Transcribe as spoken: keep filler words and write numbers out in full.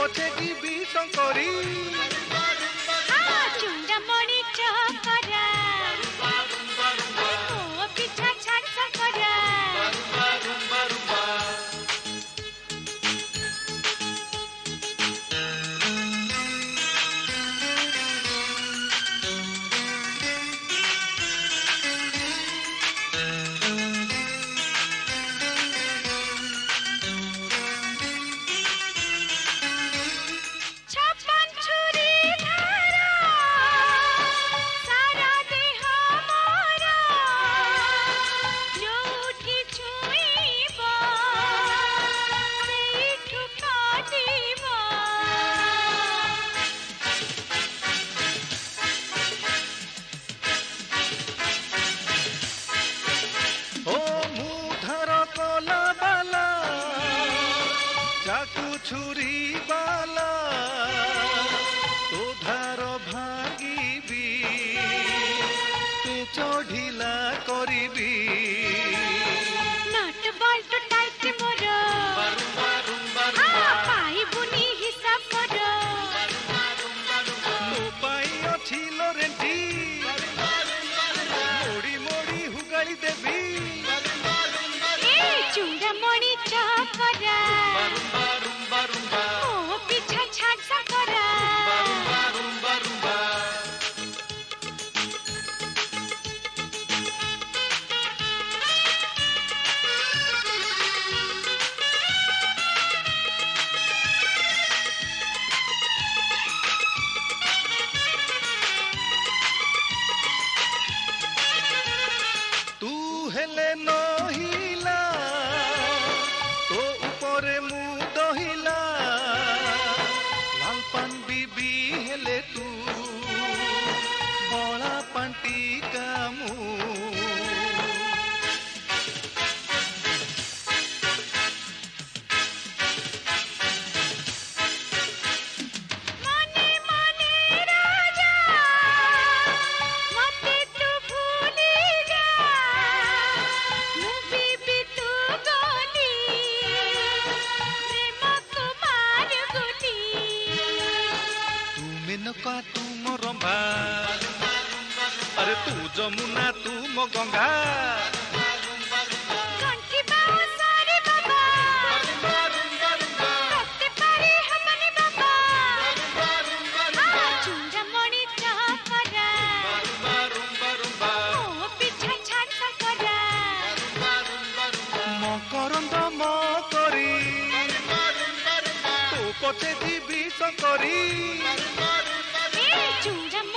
पछे जीवी शंकरी चूड़ामणि चकरा ओ पिछा छाड़ सकरा छुरी बाला तो धार भांगी चढ़िला करी नट बल्ट टाइट मोर पाई बुनी हिसाब कर पाई अच्छी लोरेंटी मोड़ी मोड़ी हुगाड़ी देवी चूड़ामणि चकरा ओ पिछा छाड़ सकरा तू हेले नहिला तो ऊपरे मु दहिला लाल पान बीबी हेले तू बड़ा पांटी कामू का तू मोरंभा अरे तू जमुना तू मो गंगा घंटी बाऊ सारे बाबा करते पारे हमने बाबा चूड़ामणि चकरा ओ पिछा छाड़ सकरा मकरंद मकरी तो पछे जीवी शंकरी चूड़ामणि